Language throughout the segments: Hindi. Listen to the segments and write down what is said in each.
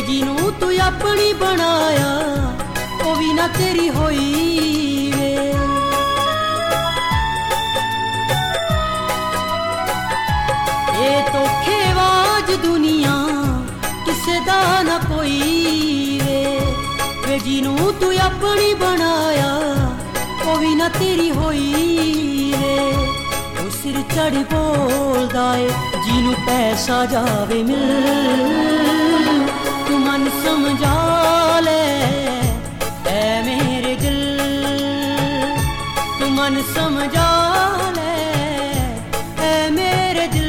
जिनू तू अपनी बनाया ओ भी ना तेरी होई वे। ये धोखेबाज दुनिया किसे दा ना कोई वे जिनू तू अपनी बनाया ओ भी ना तेरी होई वे। ओ सिर चढ़ बोलदा है जिनू पैसा जावे मिल, तू मन समझा ले ऐ मेरे दिल, तू मन समझा ले ऐ मेरे दिल।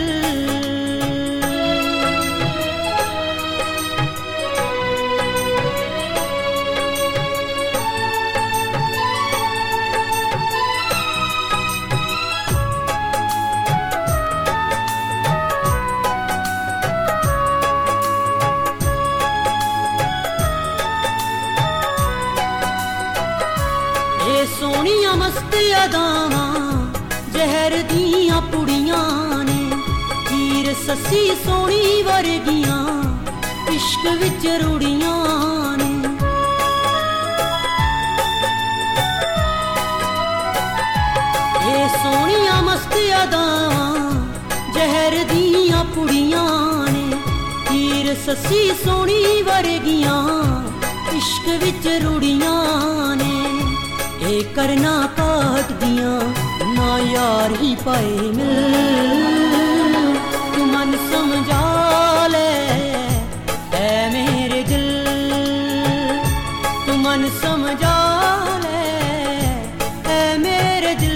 सोनिया मस्त अदावां जहर दियां पुड़ियां ने, हीर सस्सी सोनी वर्गियां इश्क विच रुड़ियां ने। ये सोनिया मस्त अदावां जहर दियां पुड़ियां ने, हीर सस्सी सोनी वर्गियां इश्क विच रुड़ियां ने। ये करना काट दिया ना यार ही पाए मिल, तू मन समझा ले ऐ मेरे दिल, तू मन समझा ले ऐ मेरे दिल।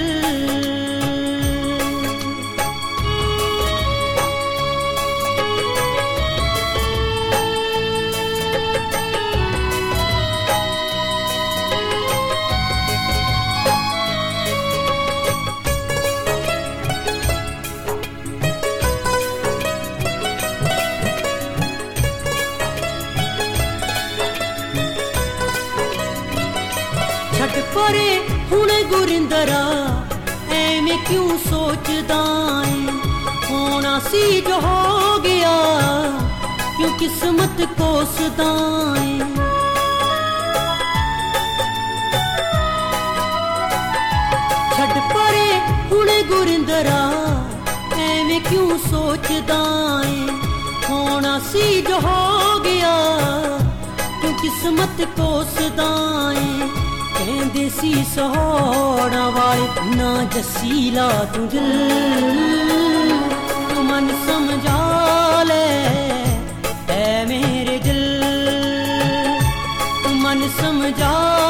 छट परे हुण गुरिंदरा ऐवें क्यों सोचदा है, होना सी जो हो गया क्यों किस्मत कोसदा है। छट परे हुण गुरिंदरा ऐवें क्यों सोचदा है, होना सी जो हो गया क्यों किस्मत कोसदा है। कहंदे सी सोहणा वाले ना जसीला तू दिल, तू मन समझा ले ऐ मेरे दिल, तू मन समझा